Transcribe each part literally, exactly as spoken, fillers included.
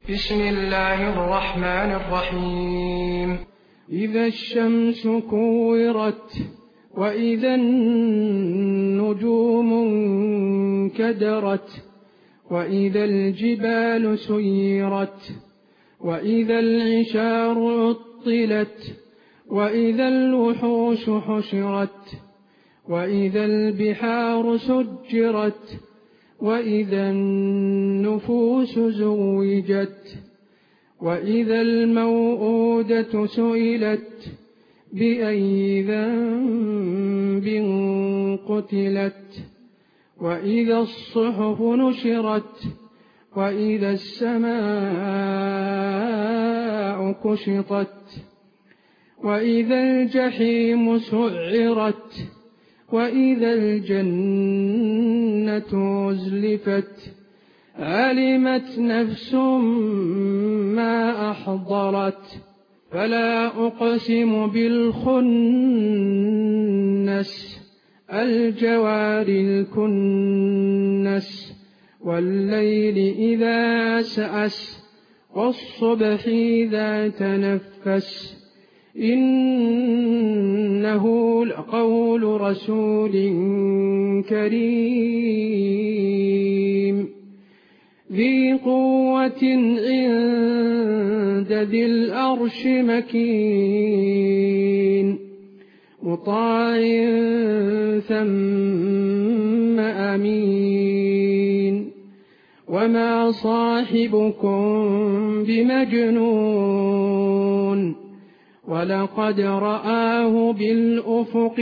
بسم الله الرحمن الرحيم. إذا الشمس كورت وإذا النجوم انكدرت وإذا الجبال سيرت وإذا العشار عطلت وإذا الوحوش حشرت وإذا البحار سجرت وإذا النفوس زوجت وإذا الموءودة سئلت بأي ذنب قتلت وإذا الصحف نشرت وإذا السماء كشطت وإذا الجحيم سعرت وإذا الجنة أزلفت علمت نفس ما أحضرت فلا أقسم بالخنس الجوار الكنس والليل إذا عسعس والصبح إذا تنفس إنه لقول رسول كريم ذي قوة عند ذي العرش مكين مطاع ثم أمين وما صاحبكم بمجنون ولقد رآه بالأفق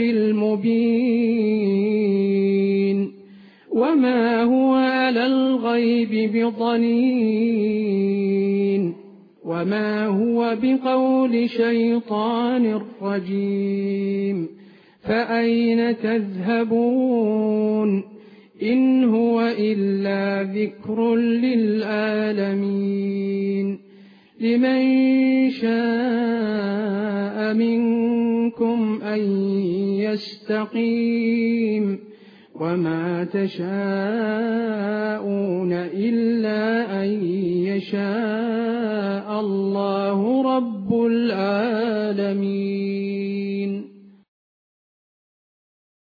المبين وما هو على الغيب بضنين وما هو بقول شيطان رجيم فأين تذهبون إن هو إلا ذكر للعالمين لمن شاء منكم أن يستقيم وما تشاءون إلا أن يشاء الله رب